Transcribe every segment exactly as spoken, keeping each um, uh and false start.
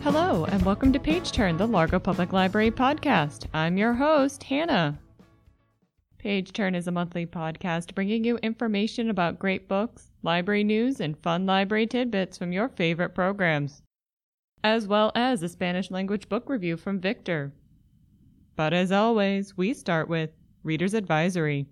Hello, and welcome to Page Turn, the Largo Public Library podcast. I'm your host, Hannah. Page Turn is a monthly podcast bringing you information about great books, library news, and fun library tidbits from your favorite programs, as well as a Spanish language book review from Victor. But as always, we start with Reader's Advisory.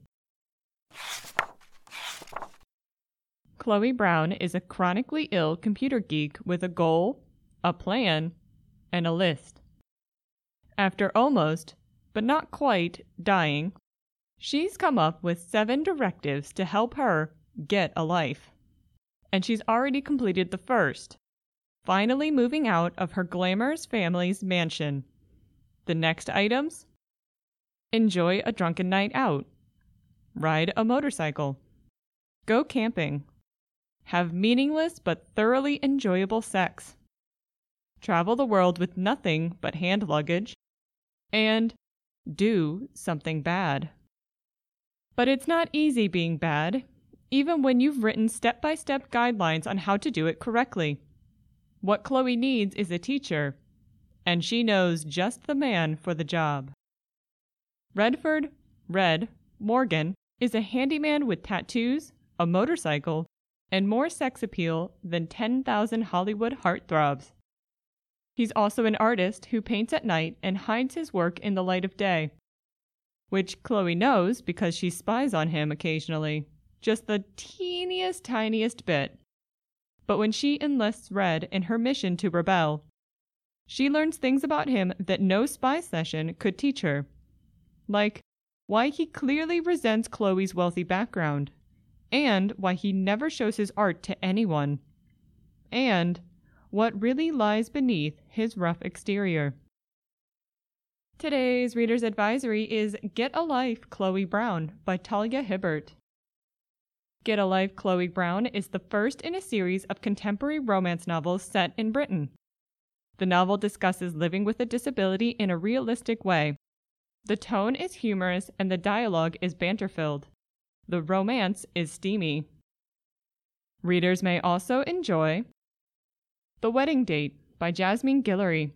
Chloe Brown is a chronically ill computer geek with a goal, a plan, and a list. After almost, but not quite, dying, she's come up with seven directives to help her get a life. And she's already completed the first, finally moving out of her glamorous family's mansion. The next items? Enjoy a drunken night out. Ride a motorcycle. Go camping. Have meaningless but thoroughly enjoyable sex. Travel the world with nothing but hand luggage. And do something bad. But it's not easy being bad, even when you've written step-by-step guidelines on how to do it correctly. What Chloe needs is a teacher, and she knows just the man for the job. Redford, Red, Morgan is a handyman with tattoos, a motorcycle, and more sex appeal than ten thousand Hollywood heartthrobs. He's also an artist who paints at night and hides his work in the light of day, which Chloe knows because she spies on him occasionally, just the teeniest, tiniest bit. But when she enlists Red in her mission to rebel, she learns things about him that no spy session could teach her, like why he clearly resents Chloe's wealthy background, and why he never shows his art to anyone, and what really lies beneath his rough exterior. Today's Reader's Advisory is Get a Life, Chloe Brown by Talia Hibbert. Get a Life, Chloe Brown is the first in a series of contemporary romance novels set in Britain. The novel discusses living with a disability in a realistic way. The tone is humorous and the dialogue is banter-filled. The romance is steamy. Readers may also enjoy The Wedding Date by Jasmine Guillory.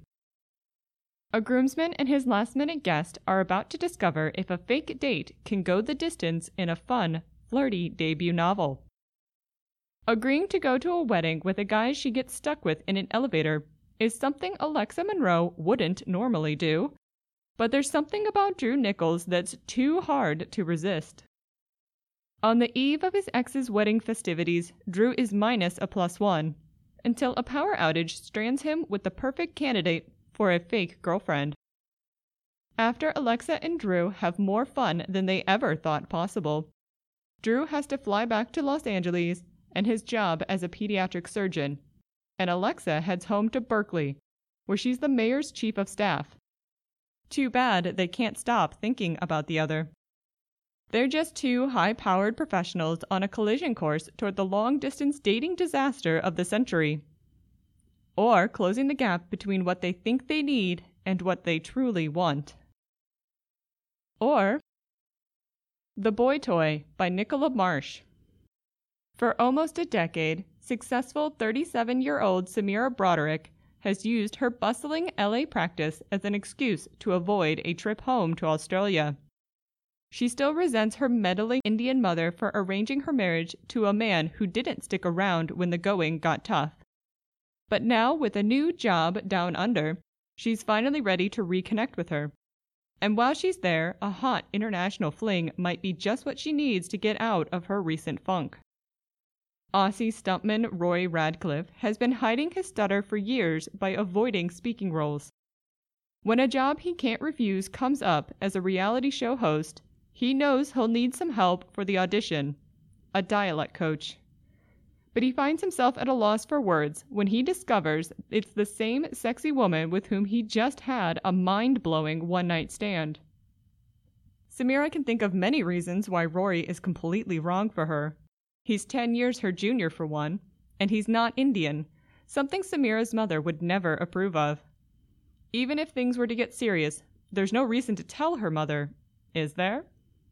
A groomsman and his last-minute guest are about to discover if a fake date can go the distance in a fun, flirty debut novel. Agreeing to go to a wedding with a guy she gets stuck with in an elevator is something Alexa Monroe wouldn't normally do, but there's something about Drew Nichols that's too hard to resist. On the eve of his ex's wedding festivities, Drew is minus a plus one, until a power outage strands him with the perfect candidate for a fake girlfriend. After Alexa and Drew have more fun than they ever thought possible, Drew has to fly back to Los Angeles and his job as a pediatric surgeon, and Alexa heads home to Berkeley, where she's the mayor's chief of staff. Too bad they can't stop thinking about the other. They're just two high-powered professionals on a collision course toward the long-distance dating disaster of the century, or closing the gap between what they think they need and what they truly want. Or The Boy Toy by Nicola Marsh. For almost a decade, successful thirty-seven-year-old Samira Broderick has used her bustling L A practice as an excuse to avoid a trip home to Australia. She still resents her meddling Indian mother for arranging her marriage to a man who didn't stick around when the going got tough. But now, with a new job down under, she's finally ready to reconnect with her. And while she's there, a hot international fling might be just what she needs to get out of her recent funk. Aussie stuntman Roy Radcliffe has been hiding his stutter for years by avoiding speaking roles. When a job he can't refuse comes up as a reality show host, he knows he'll need some help for the audition, a dialect coach. But he finds himself at a loss for words when he discovers it's the same sexy woman with whom he just had a mind-blowing one-night stand. Samira can think of many reasons why Rory is completely wrong for her. He's ten years her junior for one, and he's not Indian, something Samira's mother would never approve of. Even if things were to get serious, there's no reason to tell her mother, is there?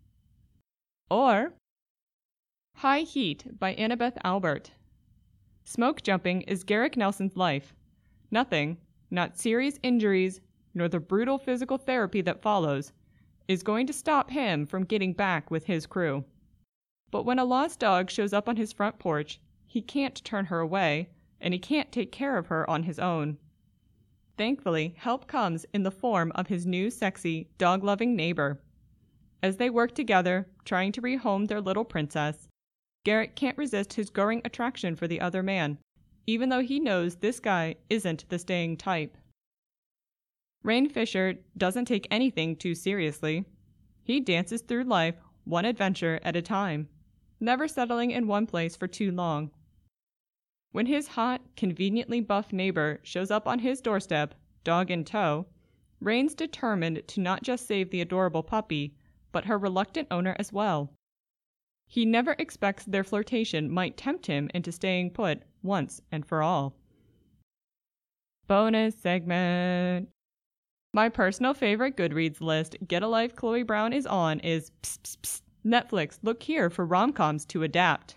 Or High Heat by Annabeth Albert. Smoke jumping is Garrick Nelson's life. Nothing, not serious injuries, nor the brutal physical therapy that follows, is going to stop him from getting back with his crew. But when a lost dog shows up on his front porch, he can't turn her away, and he can't take care of her on his own. Thankfully, help comes in the form of his new sexy, dog-loving neighbor. As they work together, trying to rehome their little princess, Garrett can't resist his growing attraction for the other man, even though he knows this guy isn't the staying type. Rain Fisher doesn't take anything too seriously. He dances through life one adventure at a time, never settling in one place for too long. When his hot, conveniently buff neighbor shows up on his doorstep, dog in tow, Rain's determined to not just save the adorable puppy, but her reluctant owner as well. He never expects their flirtation might tempt him into staying put once and for all. Bonus segment. My personal favorite Goodreads list Get a Life Chloe Brown is on is psst, psst, psst, Netflix, look here for rom-coms to adapt.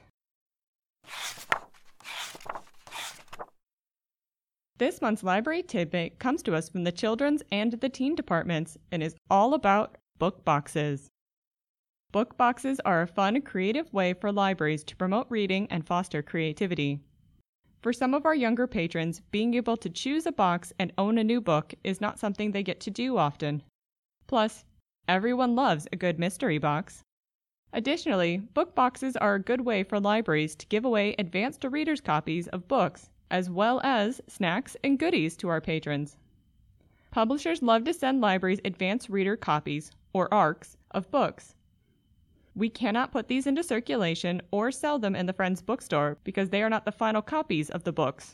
This month's library tidbit comes to us from the children's and the teen departments and is all about book boxes. Book boxes are a fun, creative way for libraries to promote reading and foster creativity. For some of our younger patrons, being able to choose a box and own a new book is not something they get to do often. Plus, everyone loves a good mystery box. Additionally, book boxes are a good way for libraries to give away advanced readers' copies of books, as well as snacks and goodies to our patrons. Publishers love to send libraries advanced reader copies, or A R Cs, of books. We cannot put these into circulation or sell them in the Friends bookstore because they are not the final copies of the books.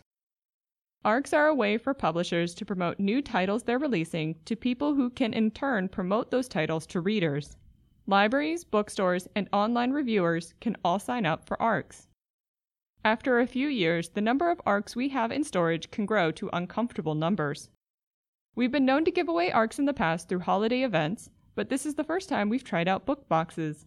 A R Cs are a way for publishers to promote new titles they're releasing to people who can in turn promote those titles to readers. Libraries, bookstores, and online reviewers can all sign up for A R Cs. After a few years, the number of A R Cs we have in storage can grow to uncomfortable numbers. We've been known to give away A R Cs in the past through holiday events, but this is the first time we've tried out book boxes.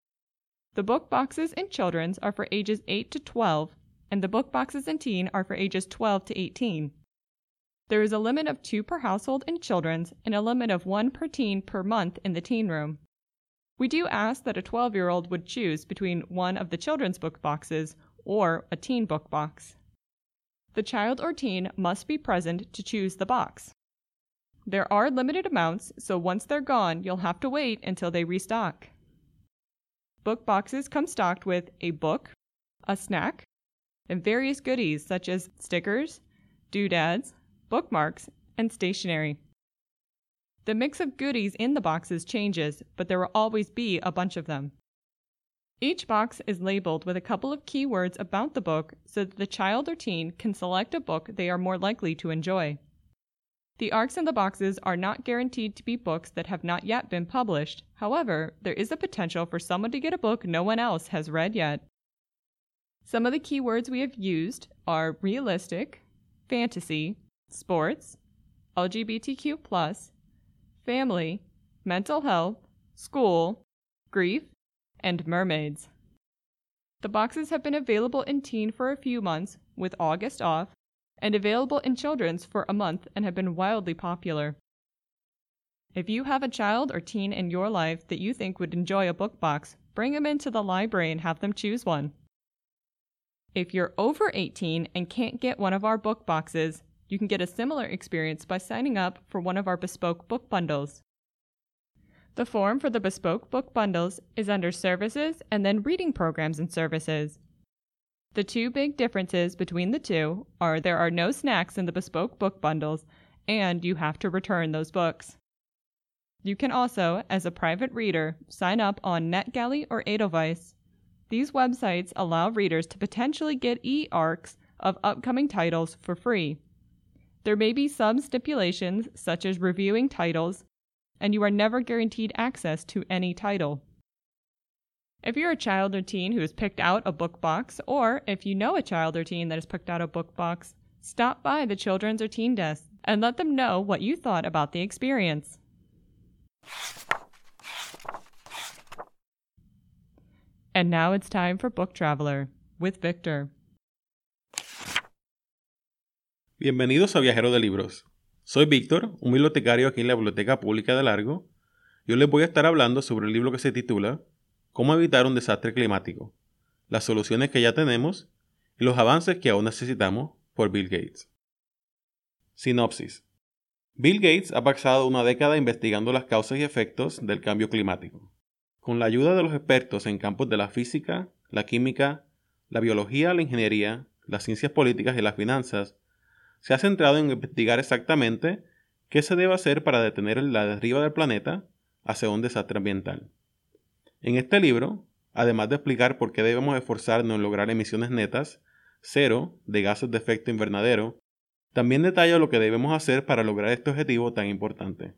The book boxes in children's are for ages eight to twelve, and the book boxes in teen are for ages twelve to eighteen. There is a limit of two per household in children's and a limit of one per teen per month in the teen room. We do ask that a twelve-year-old would choose between one of the children's book boxes or a teen book box. The child or teen must be present to choose the box. There are limited amounts, so once they're gone, you'll have to wait until they restock. Book boxes come stocked with a book, a snack, and various goodies such as stickers, doodads, bookmarks, and stationery. The mix of goodies in the boxes changes, but there will always be a bunch of them. Each box is labeled with a couple of keywords about the book so that the child or teen can select a book they are more likely to enjoy. The A R Cs in the boxes are not guaranteed to be books that have not yet been published. However, there is a potential for someone to get a book no one else has read yet. Some of the keywords we have used are realistic, fantasy, sports, L G B T Q plus, family, mental health, school, grief, and mermaids. The boxes have been available in teen for a few months, with August off, and available in children's for a month and have been wildly popular. If you have a child or teen in your life that you think would enjoy a book box, bring them into the library and have them choose one. If you're over eighteen and can't get one of our book boxes, you can get a similar experience by signing up for one of our bespoke book bundles. The form for the bespoke book bundles is under Services and then Reading Programs and Services. The two big differences between the two are there are no snacks in the bespoke book bundles, and you have to return those books. You can also, as a private reader, sign up on NetGalley or Edelweiss. These websites allow readers to potentially get e-A R Cs of upcoming titles for free. There may be some stipulations, such as reviewing titles, and you are never guaranteed access to any title. If you're a child or teen who has picked out a book box, or if you know a child or teen that has picked out a book box, stop by the children's or teen desk and let them know what you thought about the experience. And now it's time for Book Traveler with Victor. Bienvenidos a Viajero de Libros. Soy Víctor, un bibliotecario aquí en la Biblioteca Pública de Largo. Yo les voy a estar hablando sobre el libro que se titula Cómo evitar un desastre climático, las soluciones que ya tenemos y los avances que aún necesitamos, por Bill Gates. Sinopsis. Bill Gates ha pasado una década investigando las causas y efectos del cambio climático. Con la ayuda de los expertos en campos de la física, la química, la biología, la ingeniería, las ciencias políticas y las finanzas, se ha centrado en investigar exactamente qué se debe hacer para detener la deriva del planeta hacia un desastre ambiental. En este libro, además de explicar por qué debemos esforzarnos en lograr emisiones netas, cero, de gases de efecto invernadero, también detalla lo que debemos hacer para lograr este objetivo tan importante.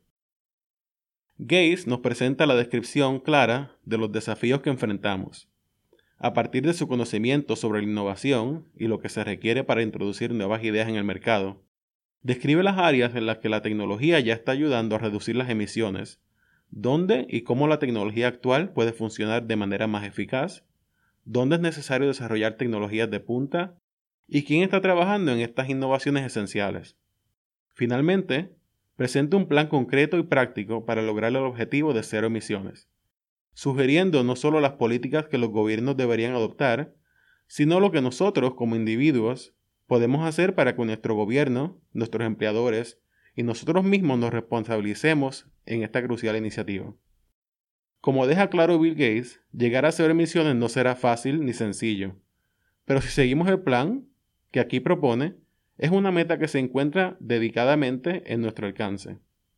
Gates nos presenta la descripción clara de los desafíos que enfrentamos. A partir de su conocimiento sobre la innovación y lo que se requiere para introducir nuevas ideas en el mercado, describe las áreas en las que la tecnología ya está ayudando a reducir las emisiones, dónde y cómo la tecnología actual puede funcionar de manera más eficaz, dónde es necesario desarrollar tecnologías de punta y quién está trabajando en estas innovaciones esenciales. Finalmente, presenta un plan concreto y práctico para lograr el objetivo de cero emisiones, sugiriendo no solo las políticas que los gobiernos deberían adoptar, sino lo que nosotros como individuos podemos hacer para que nuestro gobierno, nuestros empleadores y nosotros mismos nos responsabilicemos en esta crucial iniciativa. Como deja claro Bill Gates, llegar a cero emisiones no será fácil ni sencillo, pero si seguimos el plan que aquí propone, es una meta que se encuentra dedicadamente en nuestro alcance.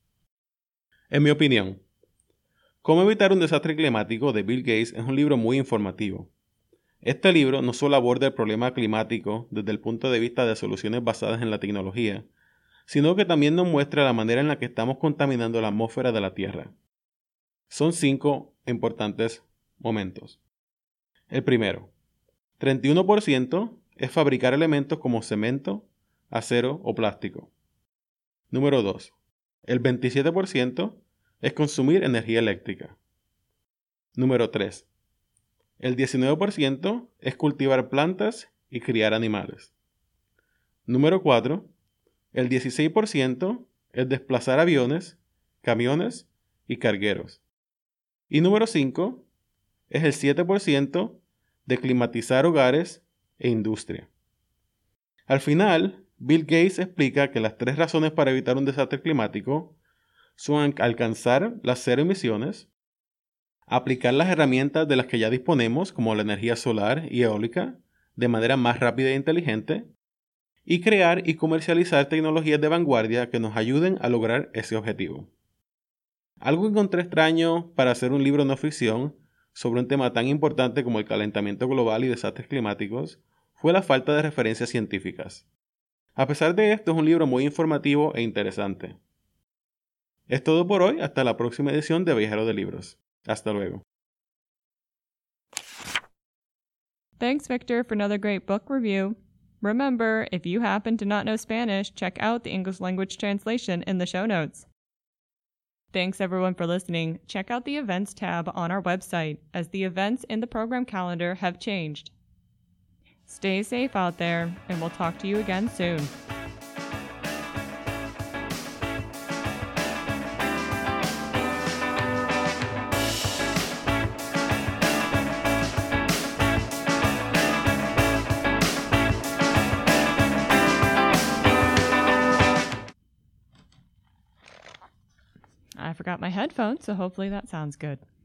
En mi opinión, Cómo evitar un desastre climático de Bill Gates es un libro muy informativo. Este libro no solo aborda el problema climático desde el punto de vista de soluciones basadas en la tecnología, sino que también nos muestra la manera en la que estamos contaminando la atmósfera de la Tierra. Son cinco importantes momentos. El primero, treinta y uno por ciento es fabricar elementos como cemento, acero o plástico. Número dos, el veintisiete por ciento es consumir energía eléctrica. Número tres. El diecinueve por ciento es cultivar plantas y criar animales. Número cuatro. El dieciséis por ciento es desplazar aviones, camiones y cargueros. Y número cinco es el siete por ciento de climatizar hogares e industria. Al final, Bill Gates explica que las tres razones para evitar un desastre climático son alcanzar las cero emisiones, aplicar las herramientas de las que ya disponemos, como la energía solar y eólica, de manera más rápida e inteligente, y crear y comercializar tecnologías de vanguardia que nos ayuden a lograr ese objetivo. Algo que encontré extraño para hacer un libro no ficción sobre un tema tan importante como el calentamiento global y desastres climáticos fue la falta de referencias científicas. A pesar de esto, es un libro muy informativo e interesante. Es todo por hoy, hasta la próxima edición de Viajero de Libros. Hasta luego. Thanks, Victor, for another great book review. Remember, if you happen to not know Spanish, check out the English language translation in the show notes. Thanks, everyone, for listening. Check out the events tab on our website, as the events in the program calendar have changed. Stay safe out there, and we'll talk to you again soon. I forgot my headphones, so hopefully that sounds good.